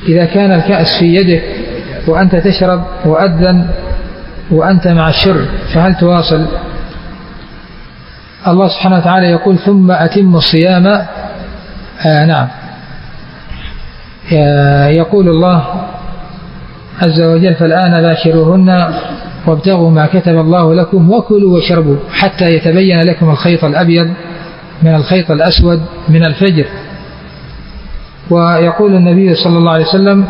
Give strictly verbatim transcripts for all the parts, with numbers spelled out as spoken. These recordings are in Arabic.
إذا كان الكأس في يدك وأنت تشرب وأذن وأنت مع الشرب فهل تواصل؟ الله سبحانه وتعالى يقول ثم أتم الصيام. آه نعم، يقول الله عز وجل فالآن باشروهن وابتغوا ما كتب الله لكم وكلوا واشربوا حتى يتبين لكم الخيط الأبيض من الخيط الأسود من الفجر. ويقول النبي صلى الله عليه وسلم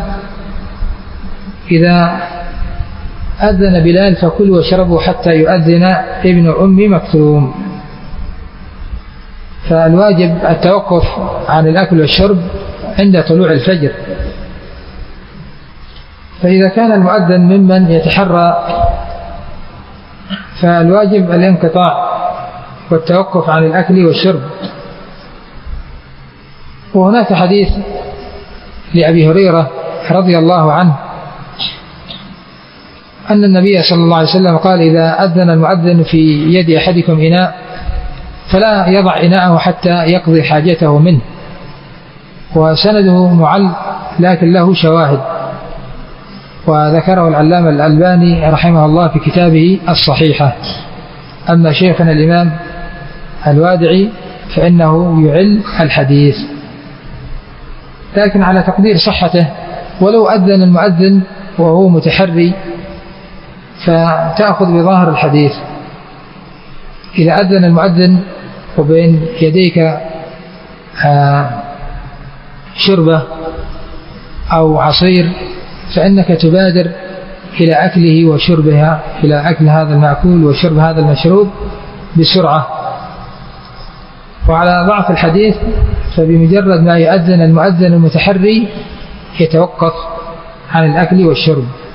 إذا أذن بلال فكلوا واشربوا حتى يؤذن ابن أم مكتوم. فالواجب التوقف عن الأكل والشرب عند طلوع الفجر. فإذا كان المؤذن ممن يتحرى فالواجب الانقطاع والتوقف عن الأكل والشرب. وهناك حديث لأبي هريرة رضي الله عنه أن النبي صلى الله عليه وسلم قال إذا أذن المؤذن في يد أحدكم إناء فلا يضع إناءه حتى يقضي حاجته منه. وسنده معل لكن له شواهد، وذكره العلامة الألباني رحمه الله في كتابه الصحيحة. أما شيخنا الإمام الوادعي فإنه يعل الحديث، لكن على تقدير صحته. ولو أذن المؤذن وهو متحري فتأخذ بظاهر الحديث. إذا أذن المؤذن وبين يديك شربة أو عصير فإنك تبادر إلى أكله وشربها، إلى أكل هذا المأكول وشرب هذا المشروب بسرعة. وعلى ضعف الحديث فبمجرد ما يؤذن المؤذن المتحري يتوقف عن الأكل والشرب.